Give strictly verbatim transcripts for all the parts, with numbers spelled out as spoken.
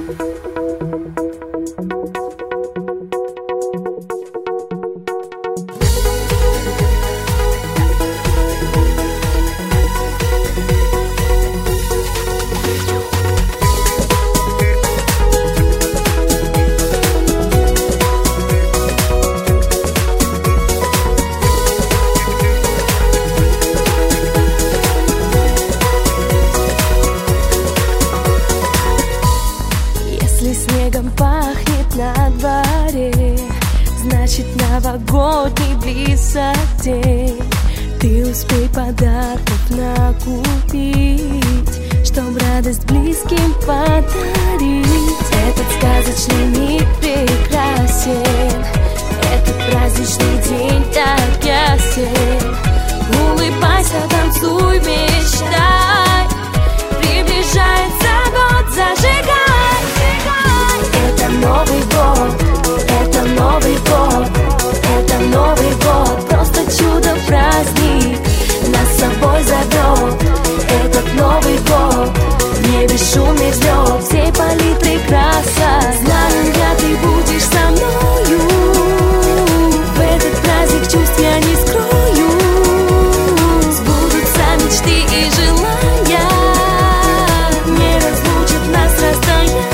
Снегом пахнет на дворе, значит, новогодний близок день. Ты успей подарков накупить, чтоб радость близким подарить. Этот сказочный мир прекрасен, этот праздничный день так ясен. Улыбайся, танцуй, мечтай, приближается год, зажигай. Это Новый год, это Новый год, это Новый год, просто чудо-праздник нас с собой зовет. Этот Новый год, в небе шумный взлет, всей палитры краса. Знаю я, ты будешь со мною, в этот праздник чувств я не скрою. Сбудутся мечты и желания, не разлучит нас расстояние.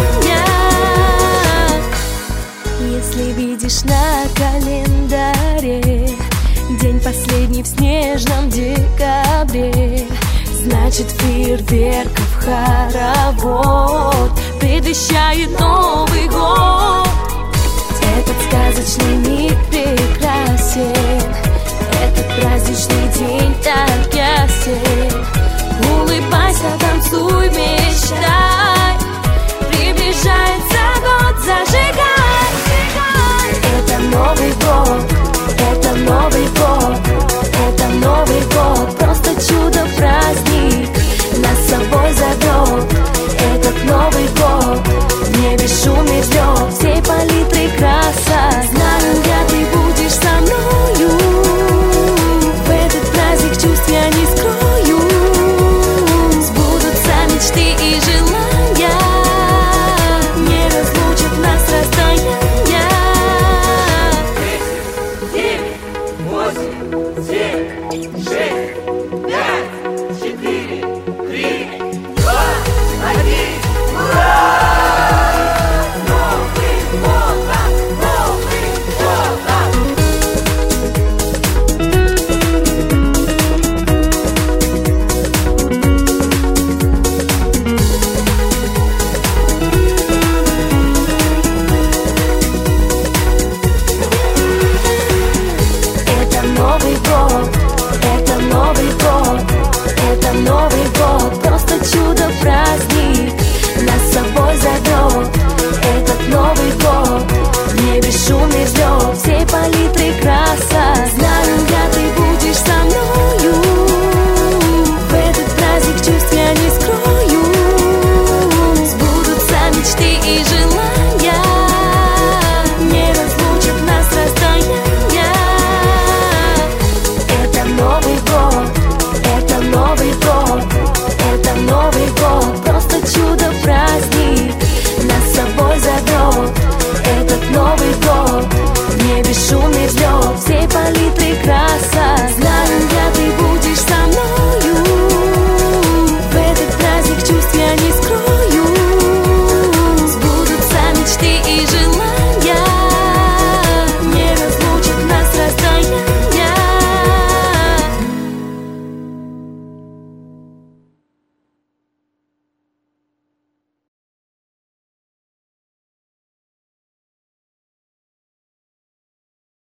Если видишь на календаре день последний в снежном декабре, значит, фейерверков хоровод предвещает Новый год. Этот сказочный мир прекрасен, этот праздничный день так ясен. Улыбайся, танцуй, мечтай,